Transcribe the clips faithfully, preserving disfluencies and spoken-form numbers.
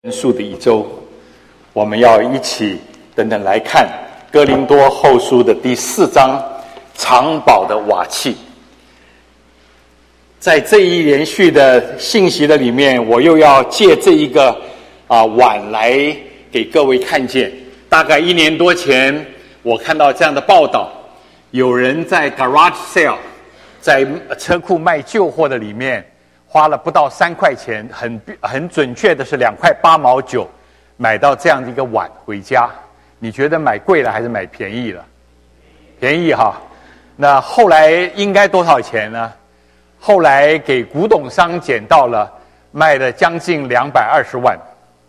元素的一周，我们要一起等等来看哥林多后书的第四章藏宝的瓦器。在这一连续的信息的里面，我又要借这一个啊碗来给各位看见。大概一年多前，我看到这样的报道，有人在 garage sale， 在车库卖旧货的里面花了不到三块钱，很很准确的是两块八毛九，买到这样的一个碗回家。你觉得买贵了还是买便宜了？便宜哈。那后来应该多少钱呢？后来给古董商捡到了，卖了将近两百二十万。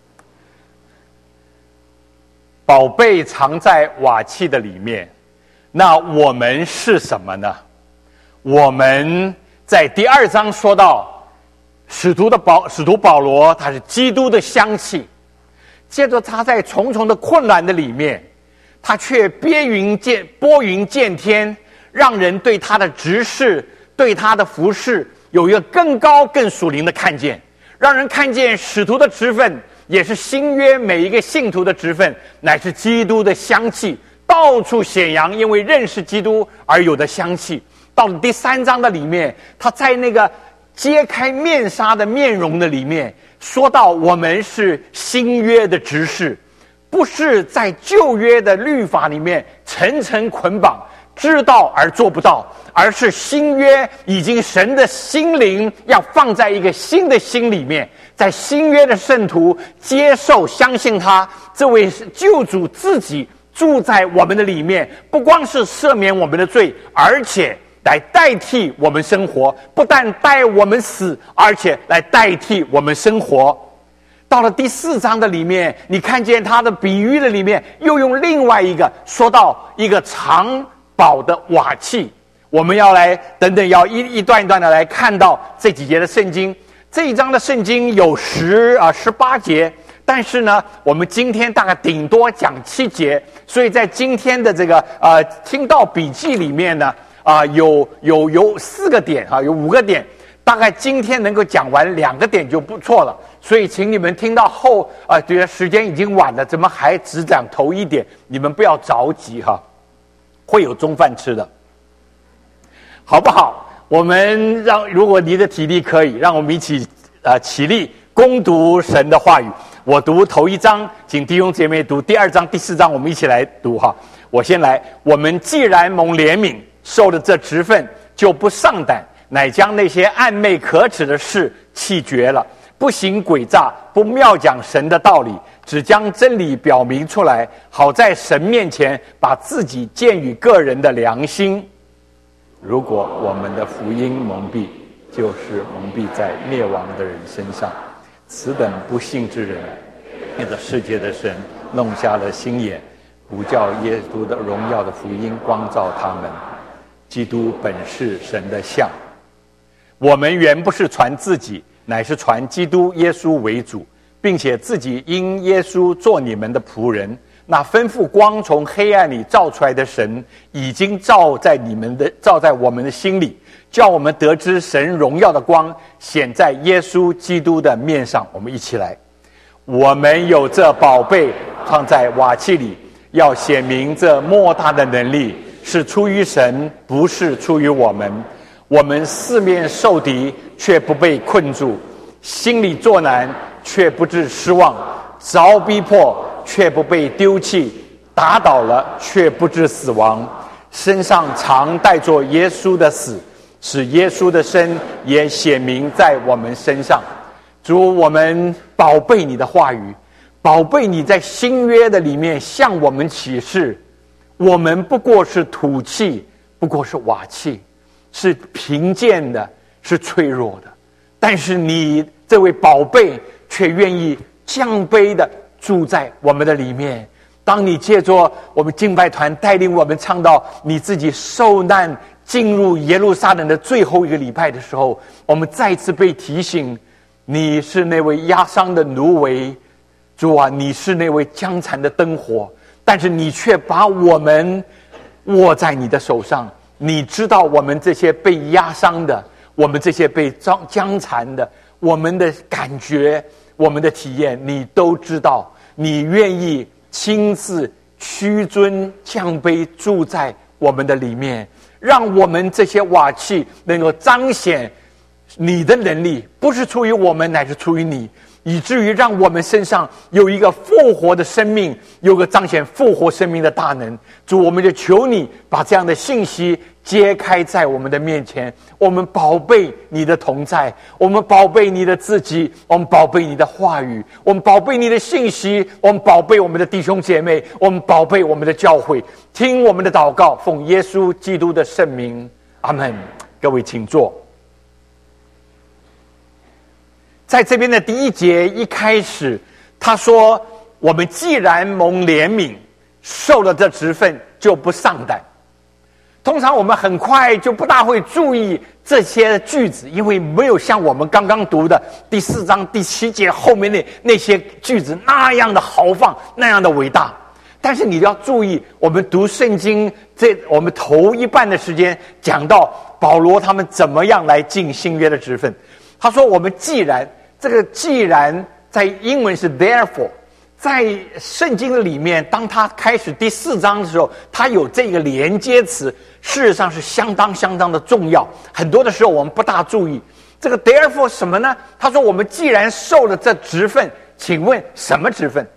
宝贝藏在瓦器的里面，那我们是什么呢？我们在第二章说到，使徒的保使徒保罗，他是基督的香气。接着他在重重的困难的里面，他却拨云见拨云见天，让人对他的执事，对他的服事有一个更高更属灵的看见，让人看见使徒的职分也是新约每一个信徒的职分，乃是基督的香气，到处显扬因为认识基督而有的香气。到了第三章的里面，他在那个揭开面纱的面容的里面说到，我们是新约的执事，不是在旧约的律法里面层层捆绑，知道而做不到，而是新约已经神的心灵要放在一个新的心里面，在新约的圣徒接受相信他这位救主自己住在我们的里面，不光是赦免我们的罪，而且来代替我们生活，不但代我们死，而且来代替我们生活。到了第四章的里面，你看见他的比喻的里面又用另外一个说到一个藏宝的瓦器。我们要来等等要一一段一段的来看到这几节的圣经。这一章的圣经有十啊十八节，但是呢我们今天大概顶多讲七节，所以在今天的这个呃听到笔记里面呢啊、呃，有有有四个点啊，有五个点，大概今天能够讲完两个点就不错了。所以，请你们听到后啊、呃，觉得时间已经晚了，怎么还只讲头一点？你们不要着急哈，会有中饭吃的，好不好？我们让，如果你的体力可以，让我们一起呃起立攻读神的话语。我读头一章，请弟兄姐妹读第二章、第四章，我们一起来读哈。我先来，我们既然蒙怜悯，受了这职分，就不上胆，乃将那些暗昧可耻的事弃绝了，不行诡诈，不妙讲神的道理，只将真理表明出来，好在神面前把自己鉴于个人的良心。如果我们的福音蒙蔽，就是蒙蔽在灭亡的人身上。此等不信之人，那个世界的神弄瞎了心眼，不叫耶稣的荣耀的福音光照他们。基督本是神的像，我们原不是传自己，乃是传基督耶稣为主，并且自己因耶稣做你们的仆人。那吩咐光从黑暗里照出来的神，已经照在你们的照在我们的心里，叫我们得知神荣耀的光显在耶稣基督的面上。我们一起来，我们有这宝贝放在瓦器里，要显明这莫大的能力是出于神，不是出于我们。我们四面受敌，却不被困住；心里作难，却不致失望；遭逼迫，却不被丢弃；打倒了，却不致死亡。身上常带着耶稣的死，使耶稣的生也显明在我们身上。主，我们宝贝你的话语，宝贝你在新约的里面向我们启示，我们不过是土器，不过是瓦器，是贫贱的，是脆弱的，但是你这位宝贝却愿意降卑的住在我们的里面。当你借着我们敬拜团带领我们唱到你自己受难进入耶路撒冷的最后一个礼拜的时候，我们再次被提醒，你是那位压伤的芦苇，主啊，你是那位将残的灯火，但是你却把我们握在你的手上。你知道我们这些被压伤的，我们这些被将残的，我们的感觉， 我们的体验，你都知道，你愿意亲自屈尊降卑住在我们的里面，让我们这些瓦器能够彰显你的能力，不是出于我们，乃是出于你，以至于让我们身上有一个复活的生命，有个彰显复活生命的大能。主，我们就求你把这样的信息揭开在我们的面前，我们宝贝你的同在，我们宝贝你的自己，我们宝贝你的话语，我们宝贝你的信息，我们宝贝我们的弟兄姐妹，我们宝贝我们的教会。听我们的祷告，奉耶稣基督的圣名，阿们。各位请坐。在这边的第一节一开始，他说我们既然蒙怜悯，受了这职分，就不丧胆。通常我们很快就不大会注意这些句子，因为没有像我们刚刚读的第四章第七节后面的那些句子那样的豪放，那样的伟大。但是你要注意，我们读圣经，这我们头一半的时间讲到保罗他们怎么样来尽新约的职分。他说我们既然，这个既然在英文是 therefore， 在圣经的里面，当他开始第四章的时候，他有这个连接词，事实上是相当相当的重要。很多的时候我们不大注意这个 therefore 什么呢？他说我们既然受了这职分，请问什么职分？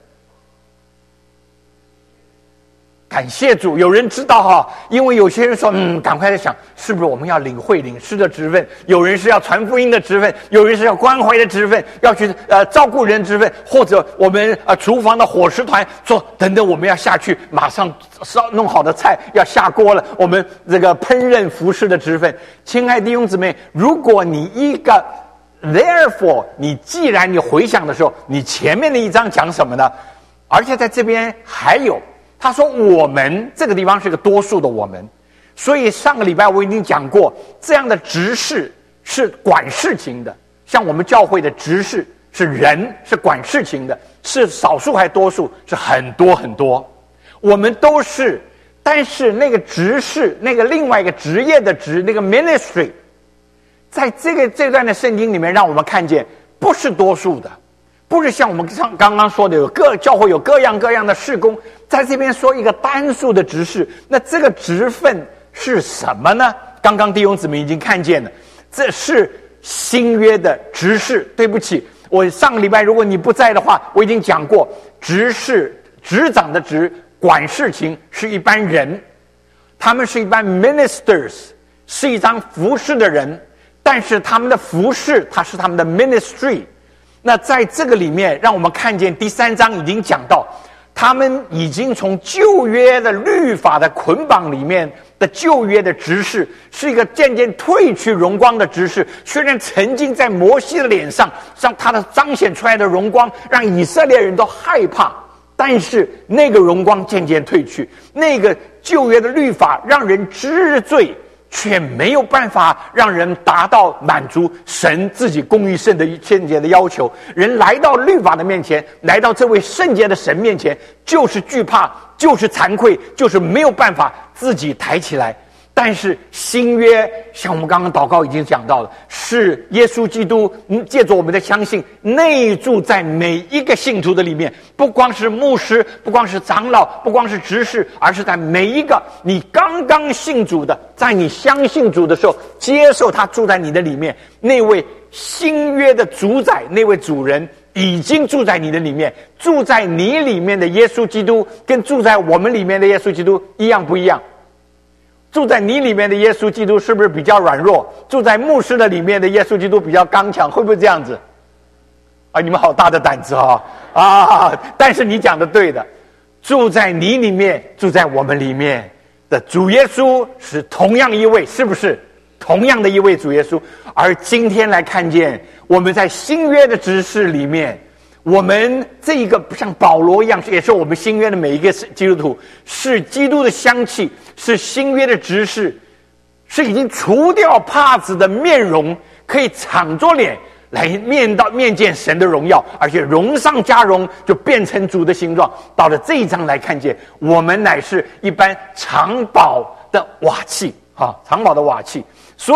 感谢主，有人知道哈，因为有些人说，嗯，赶快在想，是不是我们要领会领师的职分？有人是要传福音的职分，有人是要关怀的职分，要去呃照顾人的职分，或者我们呃厨房的伙食团说，等等，我们要下去，马上烧弄好的菜要下锅了，我们这个烹饪服侍的职分。亲爱的弟兄姊妹，如果你一个 therefore， 你既然你回想的时候，你前面的一章讲什么呢？而且在这边还有。他说我们这个地方是个多数的我们，所以上个礼拜我已经讲过，这样的执事是管事情的，像我们教会的执事是人，是管事情的，是少数还多数？是很多很多，我们都是。但是那个执事，那个另外一个职业的职，那个 ministry， 在这个这段的圣经里面让我们看见不是多数的，不是像我们上刚刚说的有各教会有各样各样的事工，在这边说一个单数的职事，那这个职分是什么呢？刚刚弟兄姊妹已经看见了，这是新约的职事。对不起，我上个礼拜如果你不在的话，我已经讲过，职事执掌的职，管事情是一般人，他们是一般 ministers， 是一张服侍的人，但是他们的服侍，它是他们的 ministry。那在这个里面，让我们看见第三章已经讲到，他们已经从旧约的律法的捆绑里面的旧约的执事，是一个渐渐褪去荣光的执事。虽然曾经在摩西的脸上，让他的彰显出来的荣光让以色列人都害怕，但是那个荣光渐渐褪去，那个旧约的律法让人知罪，却没有办法让人达到满足神自己公义圣的圣洁的要求。人来到律法的面前，来到这位圣洁的神面前，就是惧怕，就是惭愧，就是没有办法自己抬起来。但是新约，像我们刚刚祷告已经讲到了，是耶稣基督借着我们的相信内住在每一个信徒的里面，不光是牧师，不光是长老，不光是执事，而是在每一个你刚刚信主的，在你相信主的时候接受他住在你的里面，那位新约的主宰，那位主人已经住在你的里面。住在你里面的耶稣基督跟住在我们里面的耶稣基督一样不一样？住在你里面的耶稣基督是不是比较软弱？住在牧师的里面的耶稣基督比较刚强，会不会这样子？啊，你们好大的胆子哈、哦！啊，但是你讲的对的，住在你里面，住在我们里面的主耶稣是同样一位，是不是？同样的一位主耶稣。而今天来看见我们在新约的执事里面，我们这一个像保罗一样，也是我们新约的每一个基督徒，是基督的香气，是新约的执事，是已经除掉帕子的面容，可以敞着脸来面到面见神的荣耀，而且荣上加荣，就变成主的形状。到了这一章来看见，我们乃是一般藏宝的瓦器啊，藏宝的瓦器。所以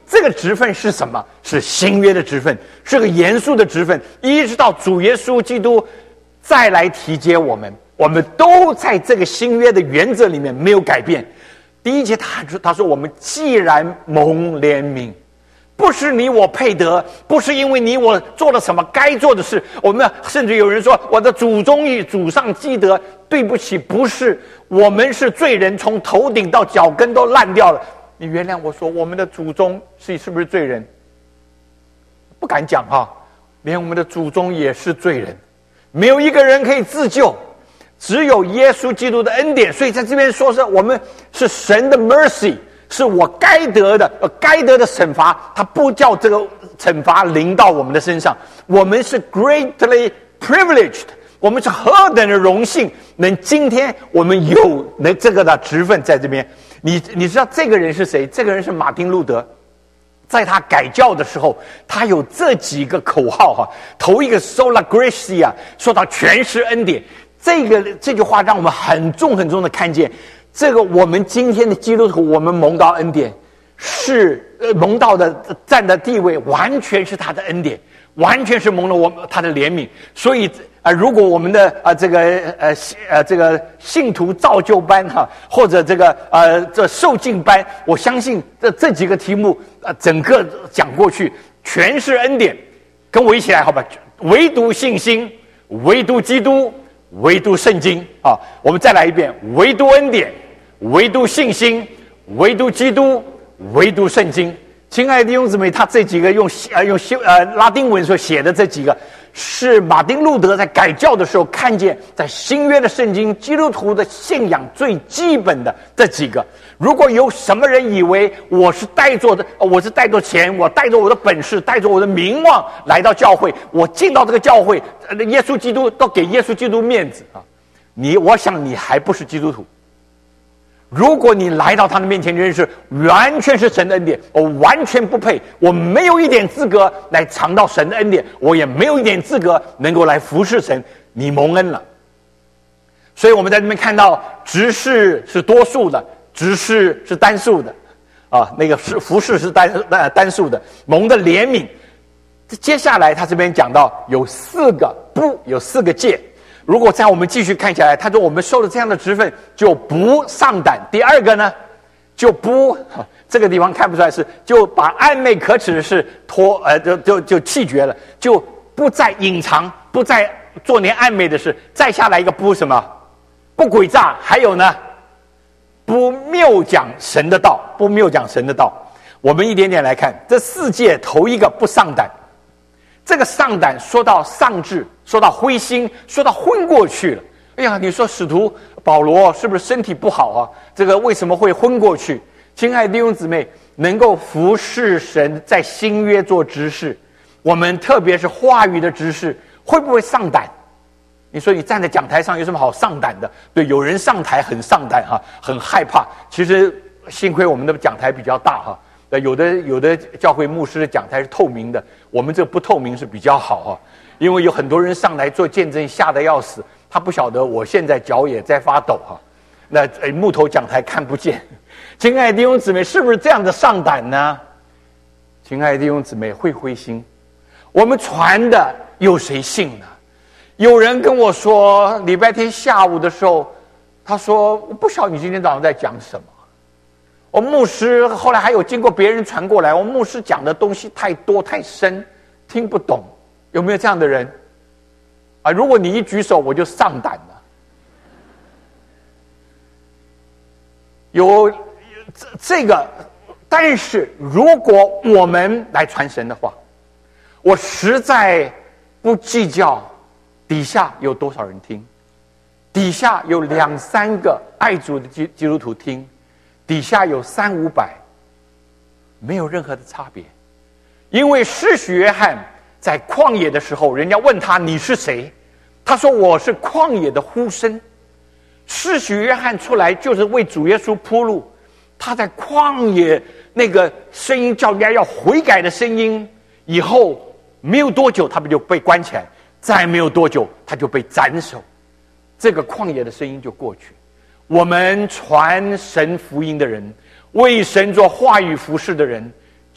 这个职分是什么？是新约的职分，是个严肃的职分，一直到主耶稣基督再来提接我们，我们都在这个新约的原则里面没有改变。第一节他他说我们既然蒙怜悯，不是你我配得，不是因为你我做了什么该做的事，我们甚至有人说我的祖宗与祖上积德，对不起，不是，我们是罪人，从头顶到脚跟都烂掉了。你原谅我说我们的祖宗是是不是罪人？不敢讲哈，连我们的祖宗也是罪人，没有一个人可以自救，只有耶稣基督的恩典。所以在这边说是我们是神的 mercy， 是我该得的呃该得的惩罚，他不叫这个惩罚临到我们的身上。我们是 greatly privileged， 我们是何等的荣幸，能今天我们有能这个的职分在这边。你你知道这个人是谁？这个人是马丁路德，在他改教的时候，他有这几个口号哈。头一个 sola gratia， 说到全是恩典，这个这句话让我们很重很重的看见，这个我们今天的基督徒，我们蒙到恩典，是呃蒙到的站的地位，完全是他的恩典，完全是蒙了我们他的怜悯。所以啊、呃，如果我们的啊、呃、这个呃呃这个信徒造就班哈、啊，或者这个呃这受敬班，我相信这这几个题目啊、呃，整个讲过去全是恩典。跟我一起来好吧？唯独信心，唯独基督，唯独圣经啊！我们再来一遍：唯独恩典，唯独信心，唯独基督，唯独圣经。亲爱的弟兄姊妹，他这几个用呃用修呃拉丁文所写的这几个，是马丁路德在改教的时候看见在新约的圣经基督徒的信仰最基本的这几个。如果有什么人以为我是带着的，我是带着钱，我带着我的本事，带着我的名望来到教会，我进到这个教会，耶稣基督都给耶稣基督面子啊！你，我想你还不是基督徒。如果你来到他的面前认识，完全是神的恩典，我完全不配，我没有一点资格来尝到神的恩典，我也没有一点资格能够来服侍神，你蒙恩了。所以我们在这边看到执事是多数的，执事是单数的啊，那个是服侍是单呃单数的，蒙的怜悯。接下来他这边讲到有四个不，有四个戒。如果在我们继续看下来，他说我们受了这样的职分就不上胆。第二个呢，就不这个地方看不出来是就把暧昧可耻的事脱呃就就就弃绝了，就不再隐藏，不再做连暧昧的事。再下来一个不什么？不诡诈，还有呢，不谬讲神的道，不谬讲神的道。我们一点点来看，这四戒头一个不上胆。这个上胆说到丧志，说到灰心，说到昏过去了。哎呀，你说使徒保罗是不是身体不好啊？这个为什么会昏过去？亲爱的弟兄姊妹，能够服侍神，在新约做执事，我们特别是话语的执事，会不会上胆？你说你站在讲台上有什么好上胆的？对，有人上台很上胆哈、啊，很害怕。其实幸亏我们的讲台比较大哈、啊，有的有的教会牧师的讲台是透明的。我们这不透明是比较好啊，因为有很多人上来做见证，吓得要死，他不晓得我现在脚也在发抖哈、啊。那、哎、木头讲台看不见，亲爱的弟兄姊妹，是不是这样的上胆呢？亲爱的弟兄姊妹，会灰心，我们传的有谁信呢？有人跟我说，礼拜天下午的时候，他说我不晓得你今天早上在讲什么。我牧师后来还有经过别人传过来，我牧师讲的东西太多太深，听不懂。有没有这样的人？啊，如果你一举手，我就上胆了。有这这个，但是如果我们来传神的话，我实在不计较底下有多少人听，底下有两三个爱主的基基督徒听。底下有三五百，没有任何的差别，因为施洗约翰在旷野的时候，人家问他你是谁，他说我是旷野的呼声。施洗约翰出来就是为主耶稣铺路，他在旷野那个声音叫人家要悔改的声音，以后没有多久他们就被关起来，再没有多久他就被斩首，这个旷野的声音就过去。我们传神福音的人，为神做话语服事的人，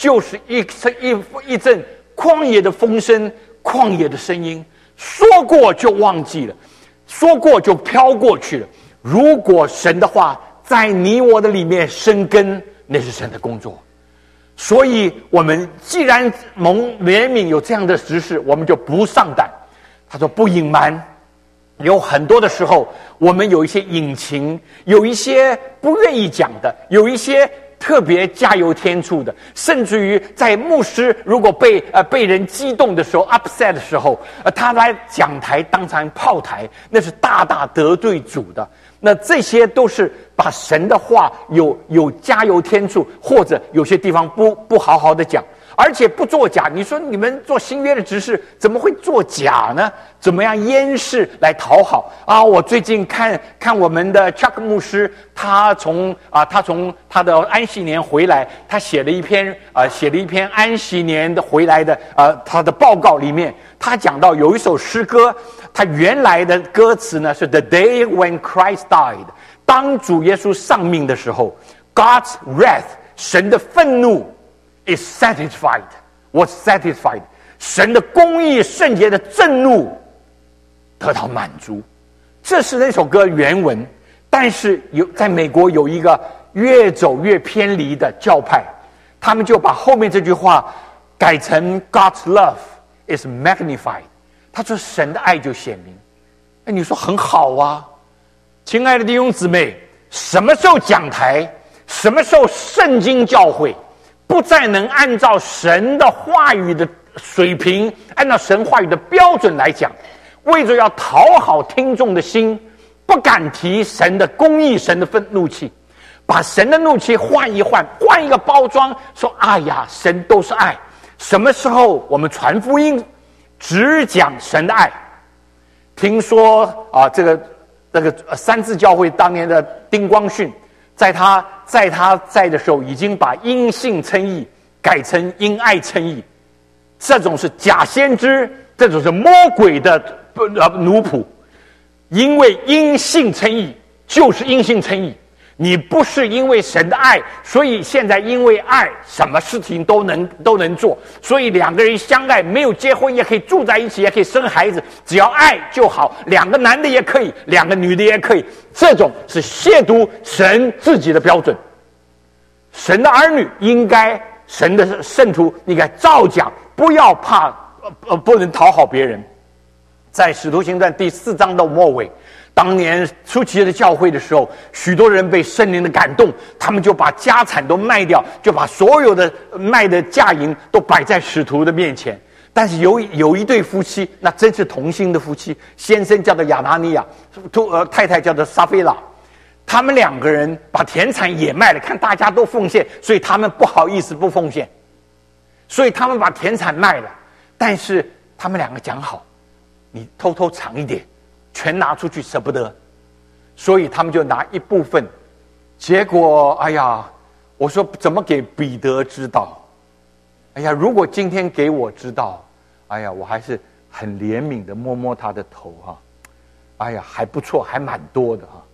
就是一一一阵旷野的风声，旷野的声音，说过就忘记了，说过就飘过去了。如果神的话在你我的里面生根，那是神的工作。所以我们既然蒙怜悯有这样的实事，我们就不上胆。他说不隐瞒，有很多的时候我们有一些隐情，有一些不愿意讲的，有一些特别加油添醋的，甚至于在牧师如果被呃被人激动的时候 upset 的时候，呃他来讲台当场炮台，那是大大得罪主的。那这些都是把神的话有有加油添醋，或者有些地方不不好好的讲，而且不作假。你说你们做新约的执事怎么会作假呢？怎么样掩饰来讨好啊？我最近看看我们的 Chuck 牧师，他从啊他从他的安息年回来，他写了一篇啊写了一篇安息年的回来的呃他的报告里面，他讲到有一首诗歌，他原来的歌词呢是 The day when Christ died， 当主耶稣丧命的时候 ，God's wrath， 神的愤怒 is satisfied， was satisfied， 神的公义圣洁的震怒得到满足。这是那首歌原文。但是有在美国有一个越走越偏离的教派，他们就把后面这句话改成 God's love is magnified， 他说神的爱就显明。哎，你说很好啊，亲爱的弟兄姊妹，什么时候讲台，什么时候圣经教会不再能按照神的话语的水平，按照神话语的标准来讲，为着要讨好听众的心，不敢提神的公义，神的愤怒气，把神的怒气换一换，换一个包装，说哎呀，神都是爱。什么时候我们传福音只讲神的爱？听说啊，这个这个三字教会当年的丁光训，在他在他在的时候，已经把因信称义改成因爱称义。这种是假先知，这种是魔鬼的呃奴仆。因为因信称义，就是因信称义。你不是因为神的爱，所以现在因为爱，什么事情都能都能做。所以两个人相爱，没有结婚也可以住在一起，也可以生孩子，只要爱就好。两个男的也可以，两个女的也可以。这种是亵渎神自己的标准。神的儿女应该，神的圣徒应该照讲，不要怕呃不能讨好别人。在使徒行传第四章的末尾，当年初期的教会的时候，许多人被圣灵的感动，他们就把家产都卖掉，就把所有的卖的价银都摆在使徒的面前。但是有有一对夫妻，那真是同心的夫妻，先生叫做亚拿尼亚，呃太太叫做撒非拉，他们两个人把田产也卖了，看大家都奉献，所以他们不好意思不奉献，所以他们把田产卖了。但是他们两个讲好，你偷偷藏一点，全拿出去舍不得，所以他们就拿一部分。结果哎呀，我说怎么给彼得知道？哎呀，如果今天给我知道，哎呀，我还是很怜悯的摸摸他的头哈、啊，哎呀，还不错，还蛮多的哈、啊。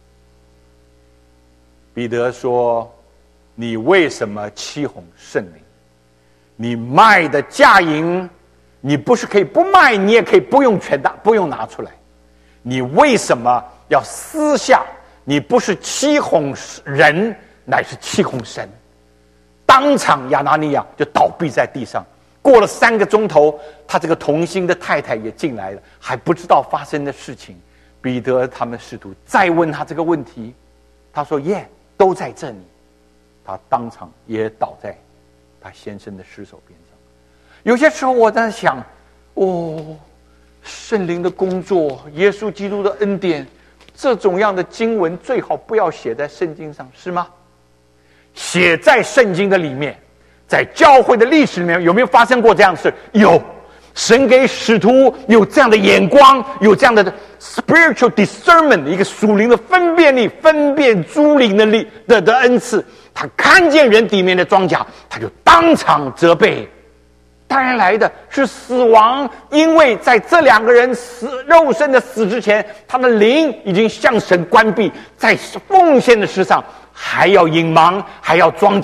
彼得说：“你为什么欺哄圣灵？你卖的价银。”你不是可以不卖，你也可以不用全拿，不用拿出来。你为什么要私下？你不是欺哄人，乃是欺哄神。当场亚拿尼亚就倒闭在地上。过了三个钟头，他这个同心的太太也进来了，还不知道发生的事情。彼得他们使徒再问他这个问题，他说：“耶，都在这里。”他当场也倒在他先生的尸首边上。有些时候我在想，哦，圣灵的工作，耶稣基督的恩典，这种样的经文最好不要写在圣经上，是吗？写在圣经的里面，在教会的历史里面有没有发生过这样的事？有，神给使徒有这样的眼光，有这样的 spiritual discernment， 一个属灵的分辨力，分辨诸灵的力 的, 的恩赐。他看见人里面的装甲，他就当场责备。当然来的是死亡，因为在这两个人死肉身的死之前，他的灵已经向神关闭，在奉献的事上还要隐瞒，还要装假，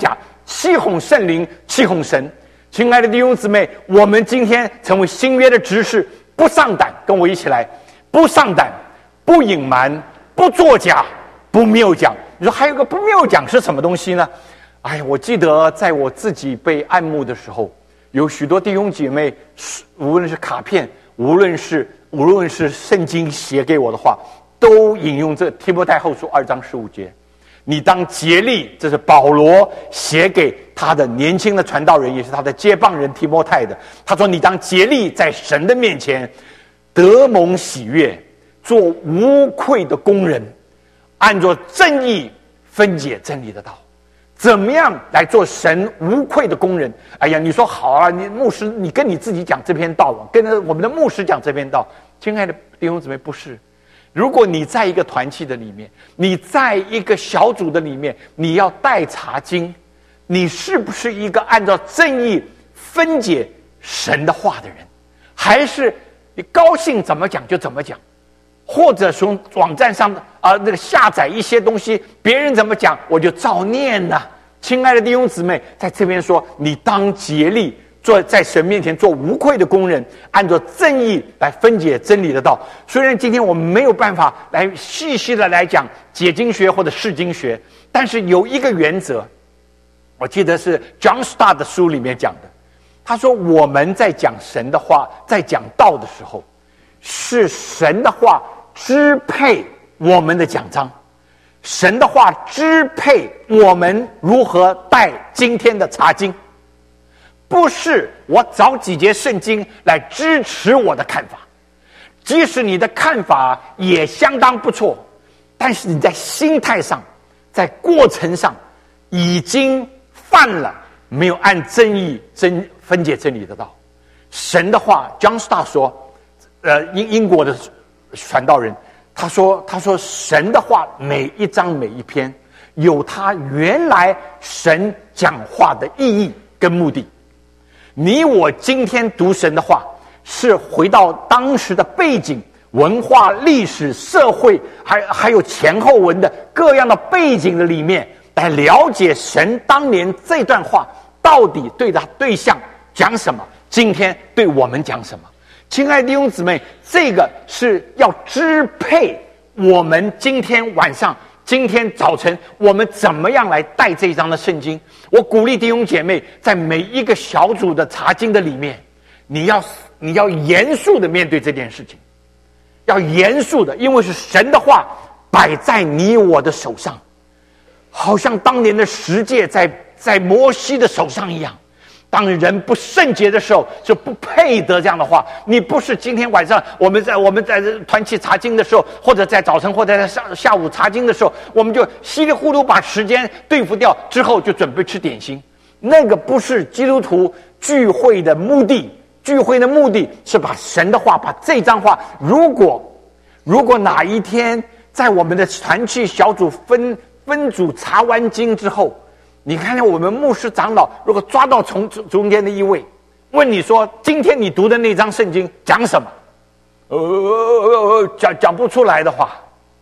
欺哄圣灵，欺哄神。亲爱的弟兄姊妹，我们今天成为新约的执事，不上胆，跟我一起来，不上胆，不隐瞒，不作假，不谬讲。你说还有个不谬讲是什么东西呢？哎，我记得在我自己被按牧的时候，有许多弟兄姐妹，无论是卡片，无论是无论是圣经写给我的话，都引用这提摩太后书二章十五节。你当竭力，这是保罗写给他的年轻的传道人，也是他的接棒人提摩太的。他说：“你当竭力在神的面前得蒙喜悦，做无愧的工人，按着正义分解真理的道。”怎么样来做神无愧的工人？哎呀，你说好啊，你牧师，你跟你自己讲这篇道，跟我们的牧师讲这篇道。亲爱的弟兄姊妹，不是。如果你在一个团契的里面，你在一个小组的里面，你要带查经，你是不是一个按照正义分解神的话的人？还是你高兴怎么讲就怎么讲？或者从网站上啊、呃、那个下载一些东西，别人怎么讲我就照念呢、啊？亲爱的弟兄姊妹，在这边说，你当竭力做在神面前做无愧的工人，按照正义来分解真理的道。虽然今天我们没有办法来细细的来讲解经学或者释经学，但是有一个原则，我记得是 John Stott 的书里面讲的。他说我们在讲神的话，在讲道的时候，是神的话支配我们的讲章，神的话支配我们如何带今天的查经，不是我找几节圣经来支持我的看法。即使你的看法也相当不错，但是你在心态上，在过程上已经犯了没有按正义真分解真理的道。神的话 John Stott 说，呃，英英国的传道人，他说他说神的话每一章每一篇有他原来神讲话的意义跟目的。你我今天读神的话，是回到当时的背景、文化、历史、社会，还还有前后文的各样的背景的里面，来了解神当年这段话到底对他对象讲什么，今天对我们讲什么。亲爱的弟兄姊妹，这个是要支配我们今天晚上、今天早晨我们怎么样来带这一章的圣经。我鼓励弟兄姐妹，在每一个小组的查经的里面，你要你要严肃的面对这件事情，要严肃的，因为是神的话摆在你我的手上，好像当年的十诫在在摩西的手上一样。当人不圣洁的时候，就不配得这样的话。你不是今天晚上我们在我们在团契查经的时候，或者在早晨或者在下下午查经的时候，我们就稀里糊涂把时间对付掉，之后就准备吃点心。那个不是基督徒聚会的目的。聚会的目的是把神的话，把这张话，如果如果哪一天在我们的团契小组分分组查完经之后，你看看我们牧师长老如果抓到从中间的一位，问你说今天你读的那张圣经讲什么，呃讲讲不出来的话，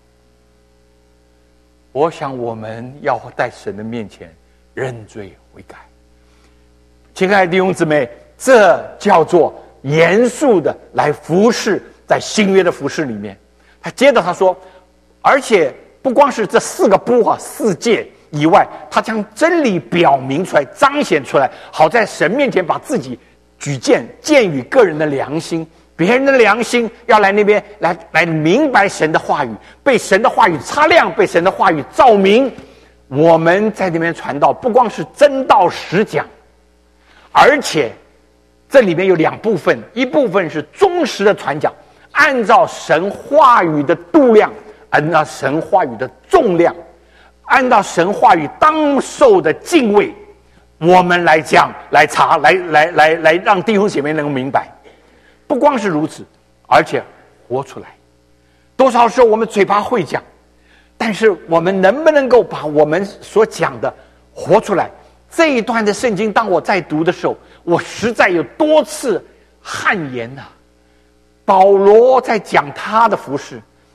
我想我们要在神的面前认罪悔改。亲爱的弟兄姊妹，这叫做严肃的来服侍，在新约的服侍里面。他接着他说，而且不光是这四个不啊四诫以外，他将真理表明出来，彰显出来，好在神面前把自己举荐荐于个人的良心，别人的良心要来那边来来明白神的话语，被神的话语擦亮，被神的话语照明。我们在那边传道，不光是真道实讲，而且这里面有两部分，一部分是忠实的传讲，按照神话语的度量，按照神话语的重量，按照神话语当受的敬畏，我们来讲来查来来来来让弟兄姐妹能够明白。不光是如此，而且活出来。多少时候我们嘴巴会讲，但是我们能不能够把我们所讲的活出来？这一段的圣经当我在读的时候，我实在有多次汗颜啊。保罗在讲他的服事，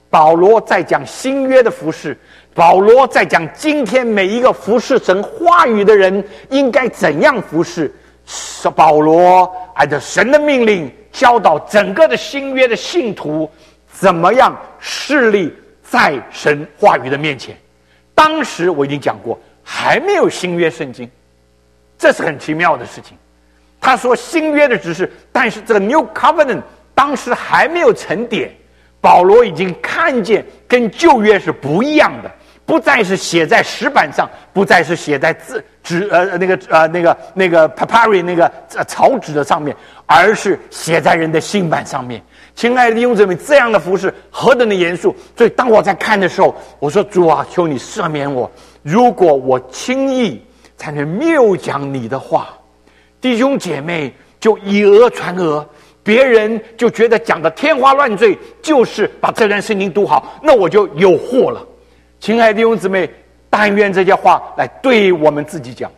保罗在讲新约的服事，保罗在讲今天每一个服事神话语的人应该怎样服事。保罗按照神的命令教导整个的新约的信徒怎么样侍立在神话语的面前。当时我已经讲过，还没有新约圣经，这是很奇妙的事情。他说新约的指示，但是这个 New Covenant 当时还没有成典，保罗已经看见跟旧约是不一样的，不再是写在石板上，不再是写在字纸呃那个呃那个那个 papyri 那个、呃、草纸的上面，而是写在人的心板上面。亲爱的弟兄姊妹，这样的服事何等的严肃！所以当我在看的时候，我说主啊，求你赦免我，如果我轻易才能谬讲你的话，弟兄姐妹就以讹传讹，别人就觉得讲的天花乱坠，就是把这段圣经读好，那我就有祸了。亲爱的弟兄姊妹，但愿这些话来对我们自己讲。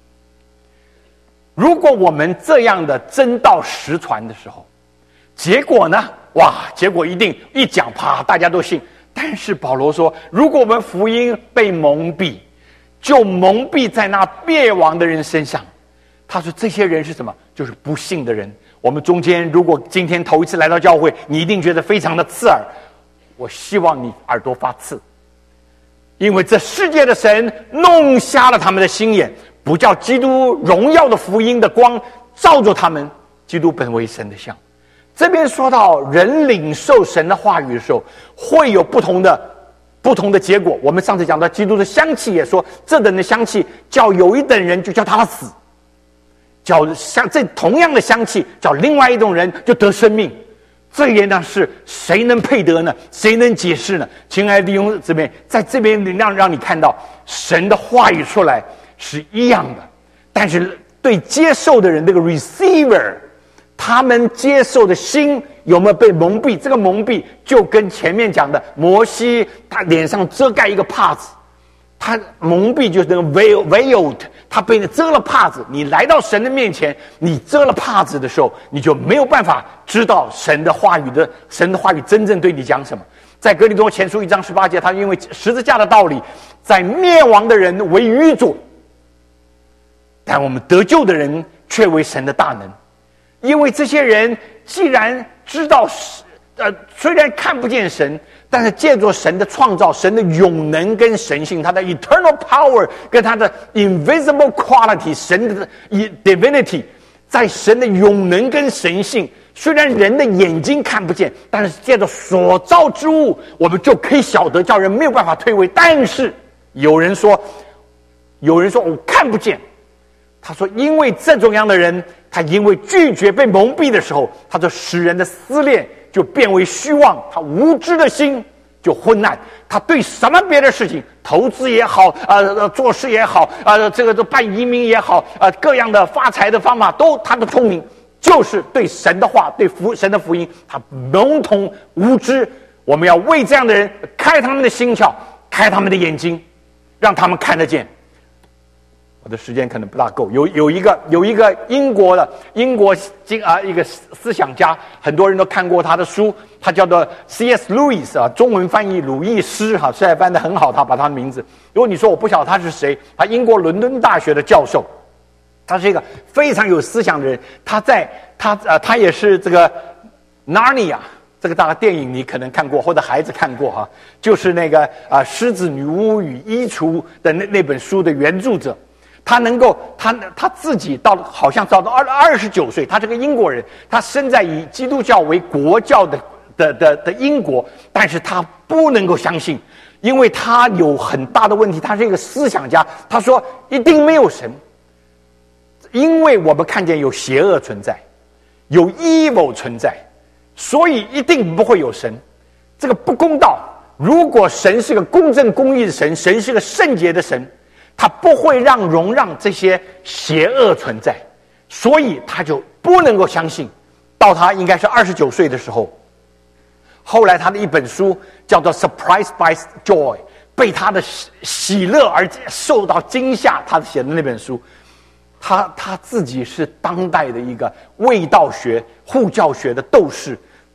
如果我们这样的真道实传的时候，结果呢？哇，结果一定一讲，啪，大家都信。但是保罗说，如果我们福音被蒙蔽，就蒙蔽在那灭亡的人身上。他说这些人是什么？就是不信的人。我们中间如果今天头一次来到教会，你一定觉得非常的刺耳，我希望你耳朵发刺，因为这世界的神弄瞎了他们的心眼，不叫基督荣耀的福音的光照着他们。基督本为神的像。这边说到人领受神的话语的时候，会有不同的不同的结果。我们上次讲到基督的香气，也说这等的香气叫有一等人就叫他死，叫像这同样的香气叫另外一种人就得生命。这也呢是谁能配得呢？谁能解释呢？亲爱的弟兄姊妹，在这边让让你看到神的话语出来是一样的，但是对接受的人，这个 receiver， 他们接受的心有没有被蒙蔽？这个蒙蔽就跟前面讲的摩西他脸上遮盖一个帕子，他蒙蔽就是那个 veil veiled， 他被遮了帕子。你来到神的面前，你遮了帕子的时候，你就没有办法知道神的话语的神的话语真正对你讲什么。在哥林多前书一章十八节，他因为十字架的道理，在灭亡的人为愚拙，但我们得救的人却为神的大能。因为这些人既然知道呃，虽然看不见神，但是借着神的创造，神的永能跟神性，他的 eternal power 跟他的 invisible quality， 神的 divinity， 在神的永能跟神性，虽然人的眼睛看不见，但是借着所造之物，我们就可以晓得，叫人没有办法推诿。但是有人说，有人说我看不见，他说因为这种样的人，他因为拒绝被蒙蔽的时候，他就使人的思念就变为虚妄，他无知的心就昏暗。他对什么别的事情，投资也好，呃，做事也好，呃，这个办移民也好，呃，各样的发财的方法都他的聪明，就是对神的话，对福神的福音，他笼统无知。我们要为这样的人开他们的心窍，开他们的眼睛，让他们看得见。我的时间可能不大够，有有一个有一个英国的英国经啊一个思想家，很多人都看过他的书，他叫做 C S Lewis 啊，中文翻译鲁易斯哈，实在翻得很好，他把他的名字。如果你说我不晓得他是谁，他英国伦敦大学的教授，他是一个非常有思想的人。他在他呃他也是这个 Narnia 这个大的电影你可能看过，或者孩子看过哈，就是那个啊《狮子女巫与衣橱》的那那本书的原著者。他能够，他他自己到好像到到二二十九岁，他是个英国人，他生在以基督教为国教的的的的英国，但是他不能够相信，因为他有很大的问题，他是一个思想家。他说一定没有神，因为我们看见有邪恶存在，有 evil 存在，所以一定不会有神。这个不公道。如果神是个公正公义的神，神是个圣洁的神，他不会让容让这些邪恶存在，所以他就不能够相信。到他应该是二十九岁的时候，后来他的一本书叫做 Surprised by Joy， 被他的喜乐而受到惊吓，他写的那本书，他他自己是当代的一个卫道学护教学的斗士，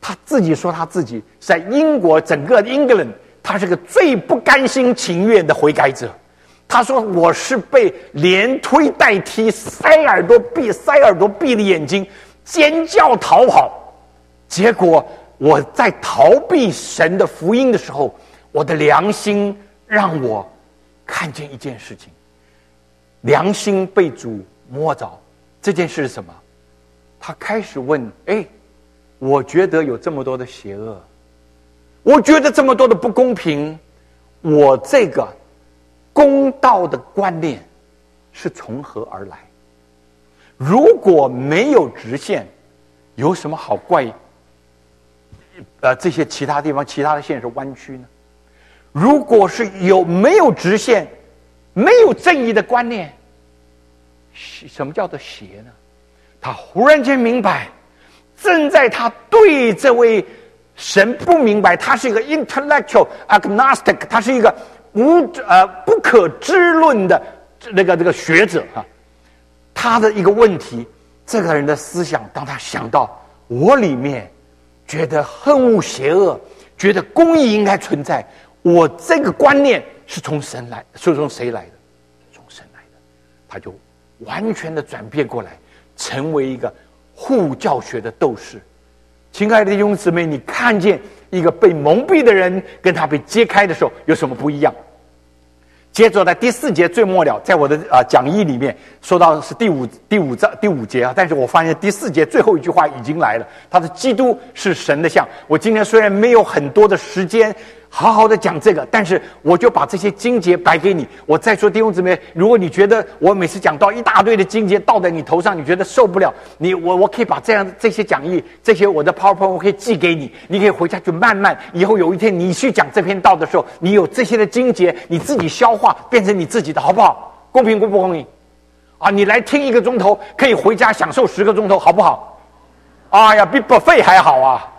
他自己说他自己在英国整个 England， 他是个最不甘心情愿的悔改者。他说我是被连推带踢，塞耳朵闭塞耳朵闭的眼睛，尖叫逃跑。结果我在逃避神的福音的时候，我的良心让我看见一件事情，良心被主摸着。这件事是什么？他开始问，哎，我觉得有这么多的邪恶，我觉得这么多的不公平，我这个公道的观念是从何而来？如果没有直线，有什么好怪呃这些其他地方其他的线是弯曲呢？如果是有没有直线，没有正义的观念，什么叫做邪呢？他忽然间明白，正在他对这位神不明白，他是一个 intellectual agnostic， 他是一个无呃不可知论的那个这个学者啊。他的一个问题，这个人的思想，当他想到我里面觉得恨恶邪恶，觉得公义应该存在，我这个观念是从神来，是从谁来的？从神来的，他就完全的转变过来，成为一个护教学的斗士。亲爱的弟兄姊妹，你看见一个被蒙蔽的人跟他被揭开的时候有什么不一样？接着在第四节最末了，在我的呃讲义里面说到是第五第五章第五节啊，但是我发现第四节最后一句话已经来了，他的基督是神的像。我今天虽然没有很多的时间好好的讲这个，但是我就把这些经节摆给你。我再说弟兄姊妹，如果你觉得我每次讲到一大堆的经节倒在你头上，你觉得受不了，你我我可以把这样这些讲义，这些我的 PowerPoint 我可以寄给你，你可以回家去慢慢，以后有一天你去讲这篇道的时候，你有这些的经节，你自己消化变成你自己的，好不好？公平不公平？啊，你来听一个钟头，可以回家享受十个钟头，好不好？哎呀，比 buffet 还好啊！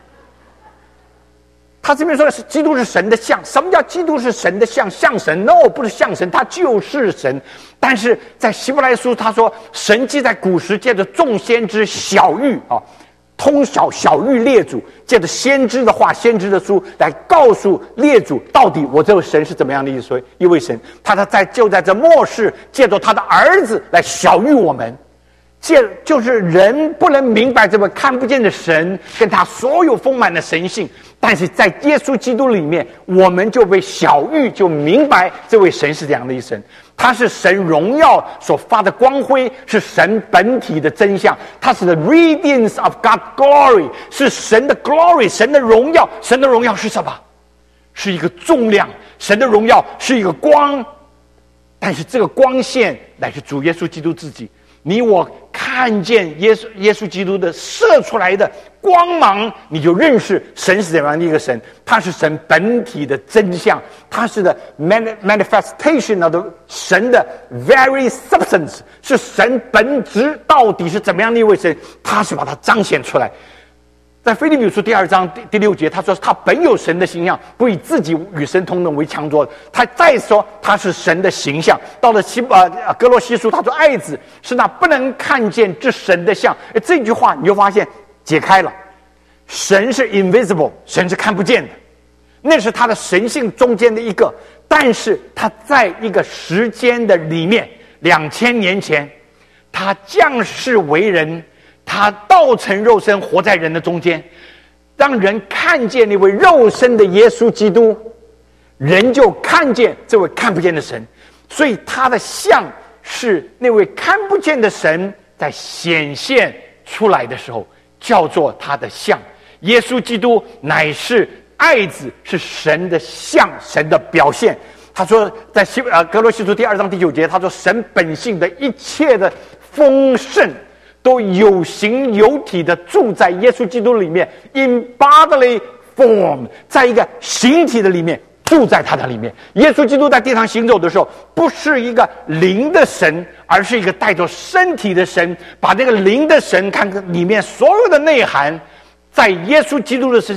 他这边说的是基督是神的像。什么叫基督是神的像？像神 ？No， 不是像神，他就是神。但是在希伯来书他说，神既在古时借着众先知晓谕啊，通晓晓谕列祖，借着先知的话、先知的书来告诉列祖，到底我这位神是怎么样的一位一位神。他他在就在这末世，借着他的儿子来晓谕我们。借就是人不能明白这位看不见的神跟他所有丰满的神性，但是在耶稣基督里面，我们就被晓谕，就明白这位神是这样的一神。他是神荣耀所发的光辉，是神本体的真相，他是 the radiance of God's glory， 是神的 glory， 神的荣耀。神的荣耀是什么？是一个重量。神的荣耀是一个光，但是这个光线乃是主耶稣基督自己。你我看见耶稣耶稣基督的射出来的光芒，你就认识神是怎样的一个神。他是神本体的真相，他是的 manifestation of the 神的 very substance， 是神本质到底是怎么样的一位神，他是把它彰显出来。在腓立比书第二章 第, 第六节，他说他本有神的形象，不以自己与神同等为强夺。他再说他是神的形象。到了希呃哥罗西书，他说爱子是那不能看见之神的像。这句话你就发现解开了，神是 invisible， 神是看不见的，那是他的神性中间的一个，但是他在一个时间的里面，两千年前他降世为人，他道成肉身活在人的中间，让人看见那位肉身的耶稣基督，人就看见这位看不见的神。所以他的像是那位看不见的神在显现出来的时候，叫做他的像。耶稣基督乃是爱子，是神的像，神的表现。他说在希呃哥罗西书第二章第九节，他说神本性的一切的丰盛都有形有体的住在耶稣基督里面 ，in bodily form， 在一个形体的里面住在他的里面。耶稣基督在地上行走的时候，不是一个灵的神，而是一个带着身体的神，把这个灵的神看看里面所有的内涵，在耶稣基督的身上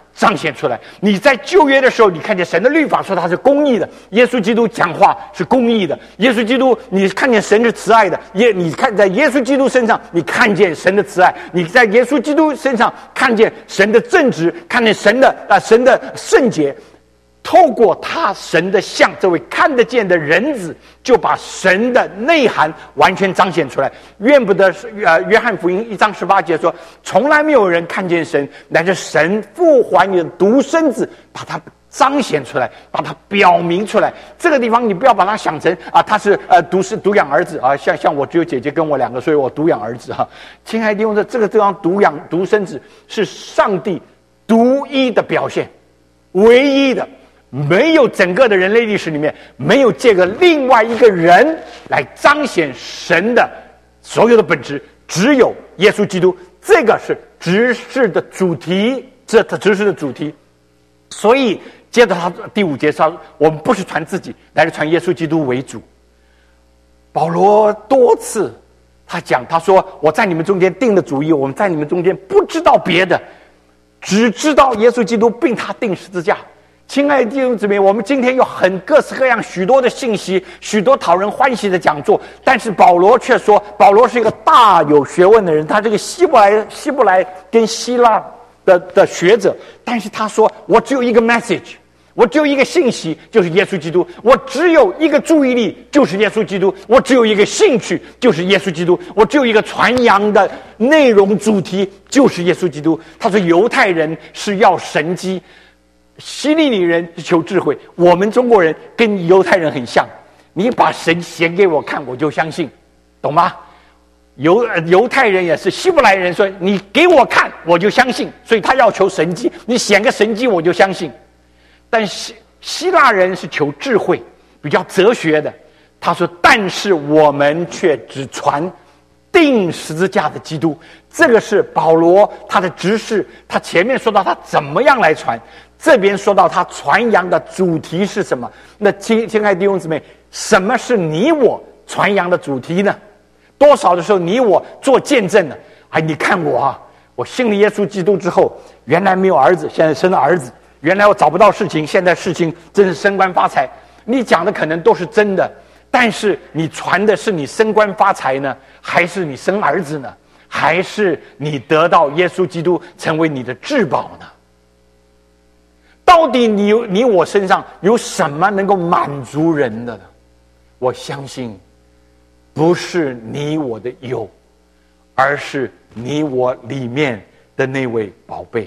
彰显出来。你在旧约的时候，你看见神的律法说它是公义的，耶稣基督讲话是公义的，耶稣基督你看见神是慈爱的，耶你看在耶稣基督身上你看见神的慈爱，你在耶稣基督身上看见神的正直，看见神的啊、呃、神的圣洁。透过他神的像，这位看得见的人子，就把神的内涵完全彰显出来。愿不得呃，约翰福音一章十八节说，从来没有人看见神，乃是神父还你的独生子，把他彰显出来，把它表明出来。这个地方你不要把它想成啊，他是呃独是独养儿子啊，像像我只有姐姐跟我两个，所以我独养儿子哈。亲爱的弟兄，这个地方独养独生子是上帝独一的表现，唯一的。没有整个的人类历史里面没有这个另外一个人来彰显神的所有的本质，只有耶稣基督。这个是执事的主题，这他执事的主题。所以接着他第五节说，我们不是传自己，乃是传耶稣基督为主。保罗多次他讲，他说我在你们中间定了主意，我们在你们中间不知道别的，只知道耶稣基督并他定十字架。亲爱的弟兄姊妹，我们今天有很各式各样许多的信息，许多讨人欢喜的讲座，但是保罗却说，保罗是一个大有学问的人，他这个希伯来希伯来跟希腊的的学者，但是他说我只有一个 message， 我只有一个信息，就是耶稣基督，我只有一个注意力，就是耶稣基督，我只有一个兴趣，就是耶稣基督，我只有一个传扬的内容主题，就是耶稣基督。他说犹太人是要神迹，希利尼人求智慧，我们中国人跟犹太人很像，你把神显给我看，我就相信，懂吗？犹犹太人也是，希伯来人说你给我看，我就相信，所以他要求神迹，你显个神迹我就相信。但希希腊人是求智慧，比较哲学的，他说，但是我们却只传钉十字架的基督。这个是保罗他的执事，他前面说到他怎么样来传，这边说到他传扬的主题是什么。那亲亲爱的弟兄姊妹，什么是你我传扬的主题呢？多少的时候你我做见证了，哎，你看我啊，我信了耶稣基督之后，原来没有儿子，现在生了儿子，原来我找不到事情，现在事情真是升官发财。你讲的可能都是真的，但是你传的是你升官发财呢，还是你生儿子呢，还是你得到耶稣基督成为你的至宝呢？到底你你我身上有什么能够满足人的呢？我相信不是你我的有，而是你我里面的那位宝贝。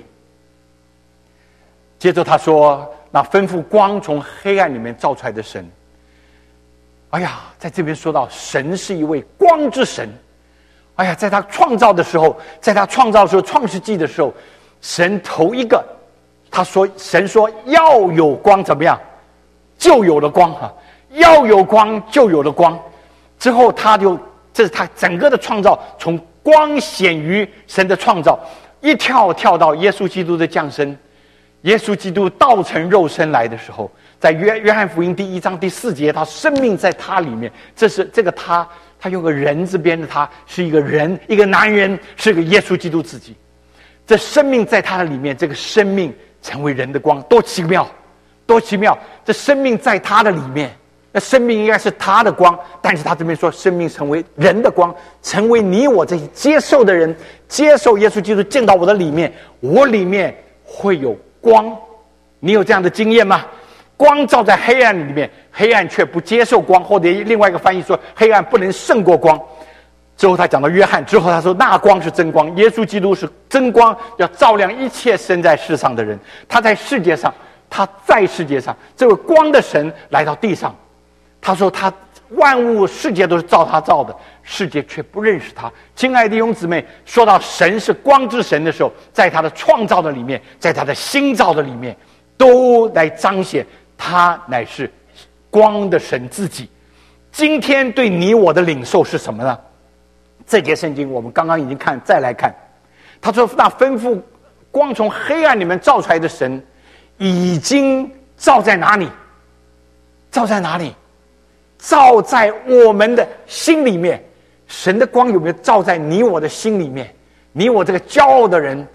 接着他说，那吩咐光从黑暗里面照出来的神，哎呀，在这边说到神是一位光之神。哎呀，在他创造的时候，在他创造的时候，创世纪的时候，神头一个他说，神说要有光，怎么样？就有了光哈，要有光就有了光。之后他就，这是他整个的创造，从光显于神的创造，一跳跳到耶稣基督的降生。耶稣基督道成肉身来的时候，在约约翰福音第一章第四节，他生命在他里面。这是这个他，他用个人字边的他，是一个人，一个男人，是个耶稣基督自己。这生命在他的里面，这个生命成为人的光，多奇妙，多奇妙！这生命在他的里面，那生命应该是他的光，但是他这边说，生命成为人的光，成为你我这些接受的人，接受耶稣基督进到我的里面，我里面会有光。你有这样的经验吗？光照在黑暗里面，黑暗却不接受光，或者另外一个翻译说，黑暗不能胜过光。之后他讲到约翰，之后他说那光是真光，耶稣基督是真光，要照亮一切生在世上的人。他在世界上，他在世界上，这位光的神来到地上。他说他万物世界都是照他造的，世界却不认识他。亲爱的弟兄姊妹，说到神是光之神的时候，在他的创造的里面，在他的新造的里面，都来彰显他乃是光的神自己。今天对你我的领受是什么呢？这节圣经我们刚刚已经看，再来看。他说那吩咐光从黑暗里面照出来的神，已经照在哪里？照在哪里？照在我们的心里面。神的光有没有照在你我的心里面？你我这个骄傲的人，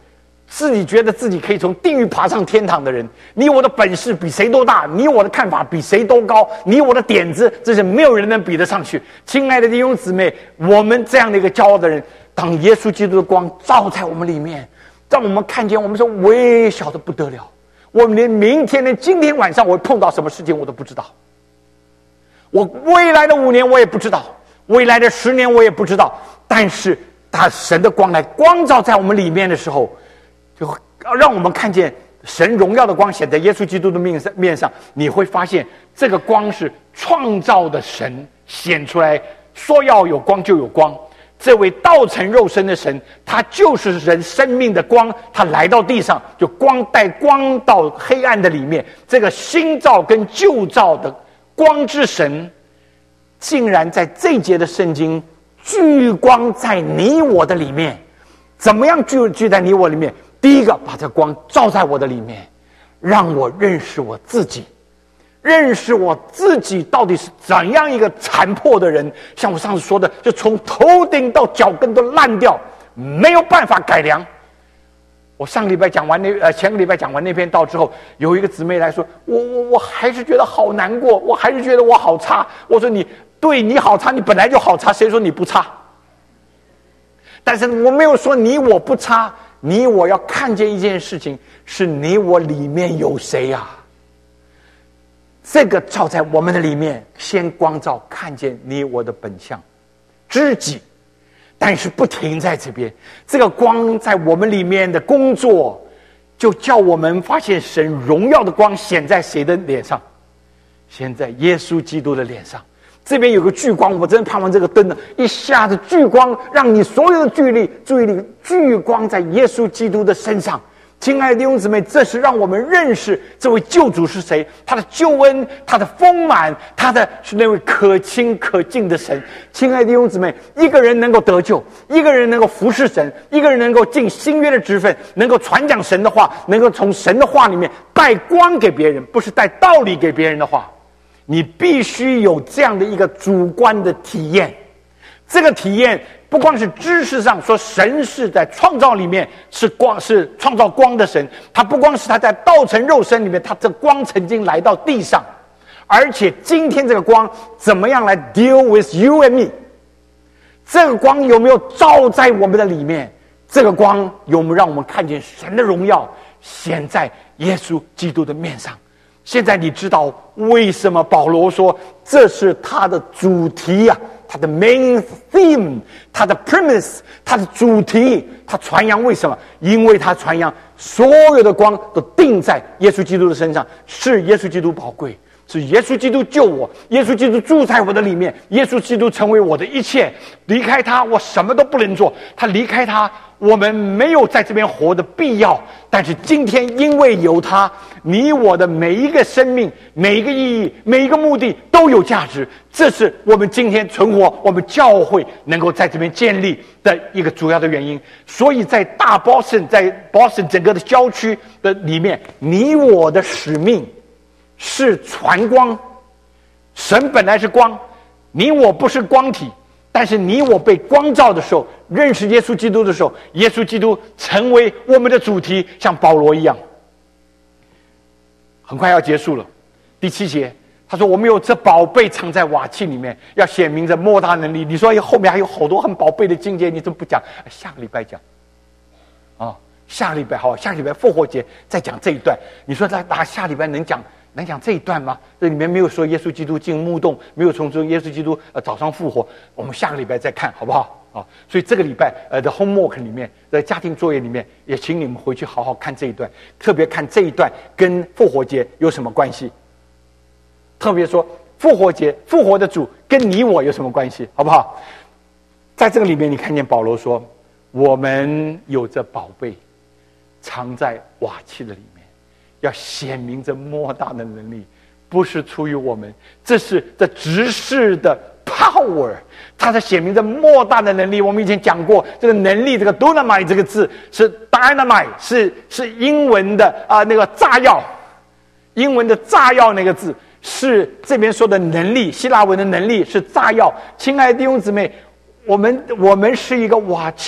自己觉得自己可以从地狱爬上天堂的人，你我的本事比谁都大，你我的看法比谁都高，你我的点子，这是没有人能比得上去。亲爱的弟兄姊妹，我们这样的一个骄傲的人，当耶稣基督的光照在我们里面，让我们看见，我们说微小的不得了，我们连明天连今天晚上我会碰到什么事情我都不知道，我未来的五年我也不知道，未来的十年我也不知道，但是他神的光来光照在我们里面的时候，就让我们看见神荣耀的光显在耶稣基督的面上面上，你会发现这个光是创造的神显出来，说要有光就有光。这位道成肉身的神，他就是人生命的光，他来到地上就光带光到黑暗的里面。这个新造跟旧造的光之神，竟然在这一节的圣经聚光在你我的里面。怎么样聚聚在你我里面？第一个，把这光照在我的里面，让我认识我自己，认识我自己到底是怎样一个残破的人。像我上次说的，就从头顶到脚跟都烂掉，没有办法改良。我上个礼拜讲完那呃前个礼拜讲完那篇道之后，有一个姊妹来说，我我我还是觉得好难过，我还是觉得我好差。我说你对你好差，你本来就好差，谁说你不差？但是我没有说你我不差。你我要看见一件事情，是你我里面有谁啊？这个照在我们的里面，先光照看见你我的本相知己，但是不停在这边，这个光在我们里面的工作，就叫我们发现神荣耀的光显在谁的脸上？显在耶稣基督的脸上。这边有个聚光，我真的盼望这个灯呢，一下子聚光，让你所有的注意力注意力聚光在耶稣基督的身上。亲爱的弟兄姊妹，这是让我们认识这位救主是谁，他的救恩，他的丰满，他的是那位可亲可敬的神。亲爱的弟兄姊妹，一个人能够得救，一个人能够服侍神，一个人能够尽新约的职分，能够传讲神的话，能够从神的话里面带光给别人，不是带道理给别人的话，你必须有这样的一个主观的体验。这个体验不光是知识上说神是在创造里面是光，是创造光的神，他不光是他在道成肉身里面，他这光曾经来到地上，而且今天这个光怎么样来 deal with you and me， 这个光有没有照在我们的里面？这个光有没有让我们看见神的荣耀显在耶稣基督的面上？现在你知道为什么保罗说这是他的主题啊，他的 main theme， 他的 premise， 他的主题。他传扬为什么？因为他传扬所有的光都定在耶稣基督的身上，是耶稣基督宝贵，是耶稣基督救我，耶稣基督住在我的里面，耶稣基督成为我的一切。离开他我什么都不能做，他离开他我们没有在这边活的必要。但是今天因为有他，你我的每一个生命，每一个意义，每一个目的都有价值。这是我们今天存活，我们教会能够在这边建立的一个主要的原因。所以在大 Boston， 在 Boston 整个的郊区的里面，你我的使命是传光。神本来是光，你我不是光体，但是你我被光照的时候，认识耶稣基督的时候，耶稣基督成为我们的主题，像保罗一样。很快要结束了，第七节他说我们有这宝贝藏在瓦器里面，要显明着莫大能力。你说后面还有好多很宝贝的境界，你怎么不讲？下个礼拜讲啊，下个礼拜好，下个礼拜复活节再讲这一段。你说他打下礼拜能讲能讲这一段吗？这里面没有说耶稣基督进墓洞，没有从说耶稣基督呃早上复活。我们下个礼拜再看好不好啊？所以这个礼拜呃的 homework 里面，在家庭作业里面，也请你们回去好好看这一段，特别看这一段跟复活节有什么关系。特别说复活节复活的主跟你我有什么关系，好不好？在这个里面你看见保罗说我们有着宝贝藏在瓦器的里面，要显明着莫大的能力，不是出于我们，这是这执事的 power， 它是显明着莫大的能力。我们以前讲过这个能力，这个 dynamite 这个字是 dynamite， 是是英文的啊、呃、那个炸药，英文的炸药那个字是这边说的能力，希腊文的能力是炸药。亲爱的弟兄姊妹，我们我们是一个瓦器，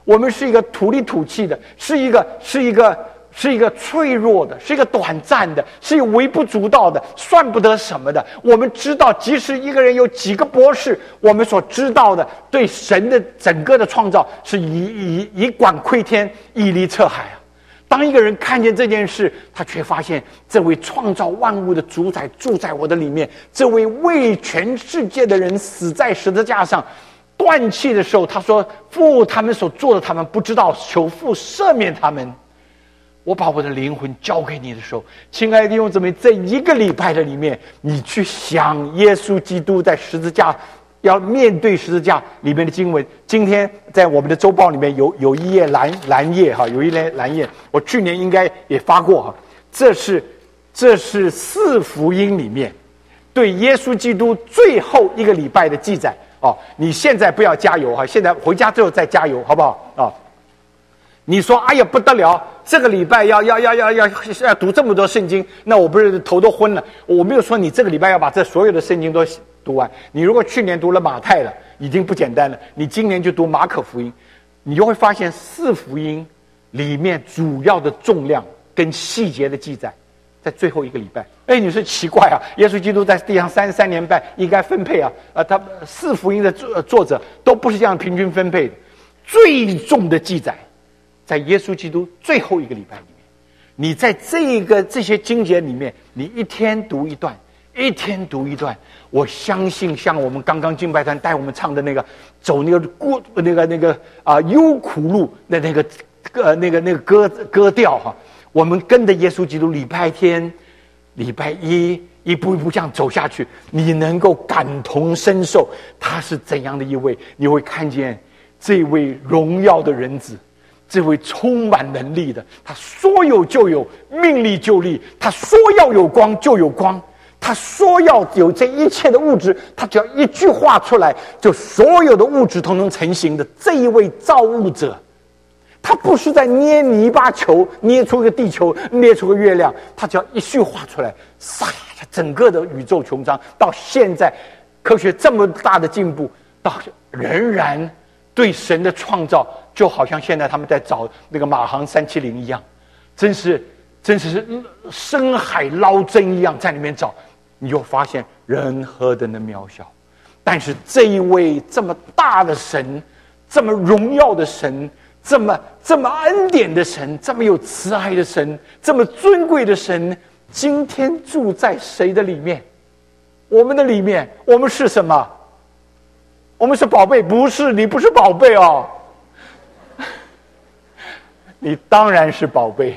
我们是一个土里土气的，是一个是一个是一个脆弱的，是一个短暂的，是一个微不足道的，算不得什么的。我们知道，即使一个人有几个博士，我们所知道的对神的整个的创造是以以以管窥天，以离测海啊。当一个人看见这件事，他却发现这位创造万物的主宰住在我的里面，这位为全世界的人死在十字架上，断气的时候他说，父他们所做的他们不知道，求父赦免他们。我把我的灵魂交给你的时候，亲爱的弟兄姊妹，这一个礼拜的里面，你去想耶稣基督在十字架要面对十字架里面的经文。今天在我们的周报里面有有一页蓝蓝页哈，有一页蓝页，我去年应该也发过哈。这是这是四福音里面对耶稣基督最后一个礼拜的记载哦。你现在不要加油哈，现在回家之后再加油，好不好啊？你说哎呀不得了，这个礼拜要要要要要要读这么多圣经，那我不是头都昏了。我没有说你这个礼拜要把这所有的圣经都读完。你如果去年读了马太了，已经不简单了，你今年就读马可福音，你就会发现四福音里面主要的重量跟细节的记载在最后一个礼拜。哎，你说奇怪啊，耶稣基督在地上三十三年半应该分配啊，呃，他四福音的作作者都不是这样平均分配的，最重的记载在耶稣基督最后一个礼拜里面。你在这个这些经节里面，你一天读一段，一天读一段，我相信像我们刚刚敬拜团带我们唱的那个走那个过那个那个啊、呃、忧苦路的那个呃那个那个歌歌调哈，我们跟着耶稣基督礼拜天、礼拜一一步一步这样走下去，你能够感同身受他是怎样的一位，你会看见这位荣耀的人子。这位充满能力的，他说有就有，命立就立，他说要有光就有光，他说要有这一切的物质，他只要一句话出来，就所有的物质都能成型的这一位造物者。他不是在捏泥巴球，捏出个地球，捏出个月亮，他只要一句话出来，撒整个的宇宙穹苍。到现在科学这么大的进步，到仍然对神的创造，就好像现在他们在找那个马航三七零一样，真是真是深海捞针一样在里面找，你就发现人何等的渺小。但是这一位这么大的神，这么荣耀的神，这么这么恩典的神，这么有慈爱的神，这么尊贵的神，今天住在谁的里面？我们的里面。我们是什么？我们是宝贝？不是，你不是宝贝哦。你当然是宝贝。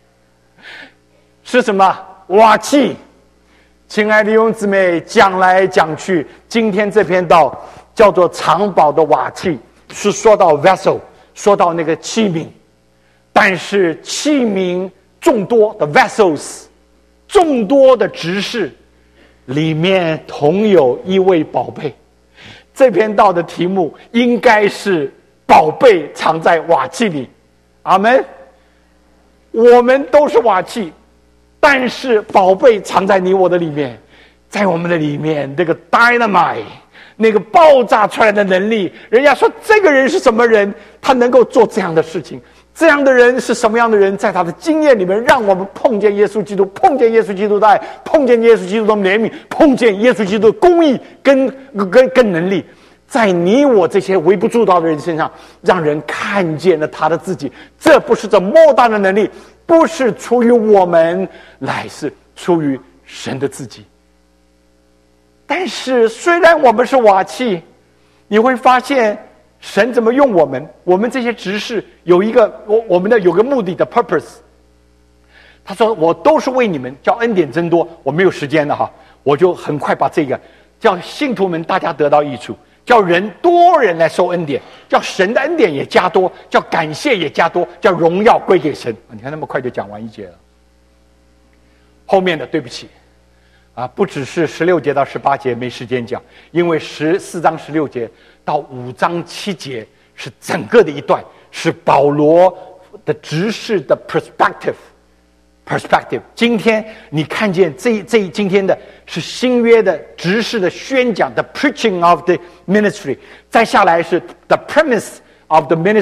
是什么？瓦器。亲爱的弟兄姊妹，讲来讲去，今天这篇道叫做藏宝的瓦器，是说到 vessel， 说到那个器皿。但是器皿众多的 vessels， 众多的执事里面同有一位宝贝。这篇道的题目应该是宝贝藏在瓦器里。阿们。我们都是瓦器，但是宝贝藏在你我的里面，在我们的里面，那个 dynamite， 那个爆炸出来的能力，人家说这个人是什么人，他能够做这样的事情，这样的人是什么样的人，在他的经验里面让我们碰见耶稣基督，碰见耶稣基督的爱，碰见耶稣基督的怜悯，碰见耶稣基督的公义跟跟跟能力，在你我这些微不足道的人身上，让人看见了他的自己。这不是这莫大的能力，不是出于我们，乃是出于神的自己。但是虽然我们是瓦器，你会发现神怎么用我们，我们这些执事有一个我我们的有个目的的 purpose。 他说我都是为你们，叫恩典增多。我没有时间了哈，我就很快把这个叫信徒们大家得到益处，叫人多人来受恩典，叫神的恩典也加多，叫感谢也加多，叫荣耀归给神。你看那么快就讲完一节了，后面的对不起啊，不只是十六节到十八节没时间讲，因为十四章十六节到五章七节是整个的一段，是保罗的执事的 perspective perspective。 今天你看见这这今天的是新约的执事的宣讲， the preaching of the ministry， 再下来是 the premise of the ministry，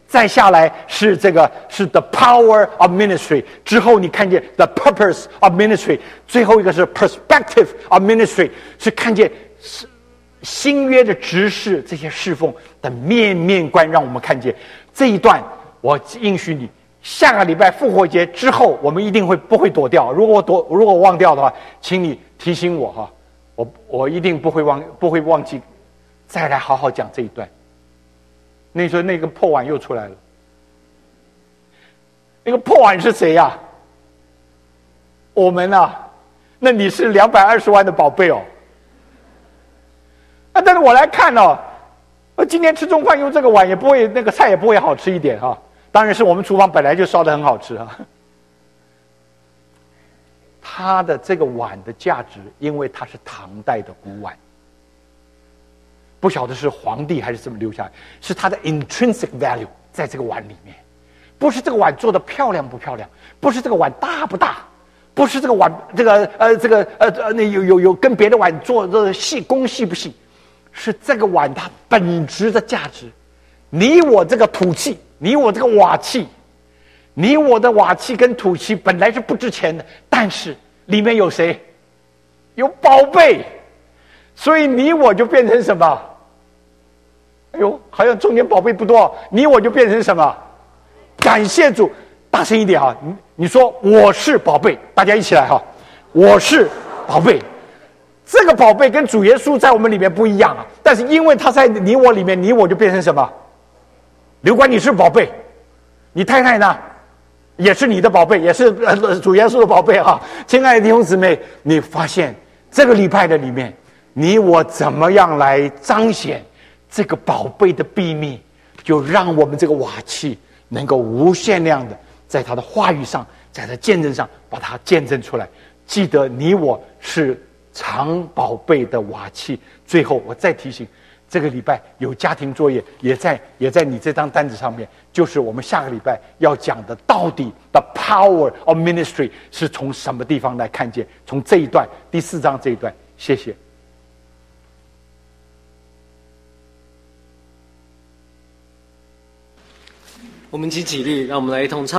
再下来是这个是 the power of ministry， 之后你看见 the purpose of ministry， 最后一个是 perspective of ministry， 是看见新约的执事这些侍奉的面面观，让我们看见这一段。我应许你，下个礼拜复活节之后，我们一定会不会躲掉。如果我躲，如果我忘掉的话，请你提醒我哈，我我一定不会忘，不会忘记，再来好好讲这一段。那时候那个破碗又出来了，那个破碗是谁呀、啊？我们啊，那你是两百二十万的宝贝哦。啊，但是我来看哦，我今天吃中饭用这个碗也不会，那个菜也不会好吃一点哈、啊。当然是我们厨房本来就烧得很好吃啊。它的这个碗的价值，因为它是唐代的古碗。不晓得是皇帝还是怎么留下来，是它的 intrinsic value 在这个碗里面，不是这个碗做的漂亮不漂亮，不是这个碗大不大，不是这个碗这个呃这个呃呃那有有有跟别的碗做的细工细不细，是这个碗它本质的价值。你我这个土器，你我这个瓦器，你我的瓦器跟土器本来是不值钱的，但是里面有谁？有宝贝，所以你我就变成什么？哎呦，好像中间宝贝不多，你我就变成什么？感谢主，大声一点哈！你你说我是宝贝，大家一起来哈！我是宝贝，这个宝贝跟主耶稣在我们里面不一样啊，但是因为他在你我里面，你我就变成什么？刘官，你是宝贝，你太太呢，也是你的宝贝，也是呃主耶稣的宝贝哈！亲爱的弟兄姊妹，你发现这个礼拜的里面，你我怎么样来彰显这个宝贝的秘密，就让我们这个瓦器能够无限量的在他的话语上，在他见证上把它见证出来。记得你我是藏宝贝的瓦器。最后我再提醒，这个礼拜有家庭作业，也在也在你这张单子上面，就是我们下个礼拜要讲的，到底 the power of ministry 是从什么地方来看见？从这一段第四章这一段，谢谢。 我们一起起立，让我们来一同唱。